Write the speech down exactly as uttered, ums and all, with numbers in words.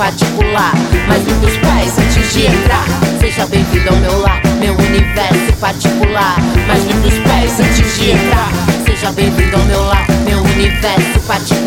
particular. Mas limpa os pés antes de entrar. Seja bem-vindo ao meu lar, meu universo particular. Mas limpa os pés antes de entrar. Seja bem-vindo ao meu lar, meu universo particular.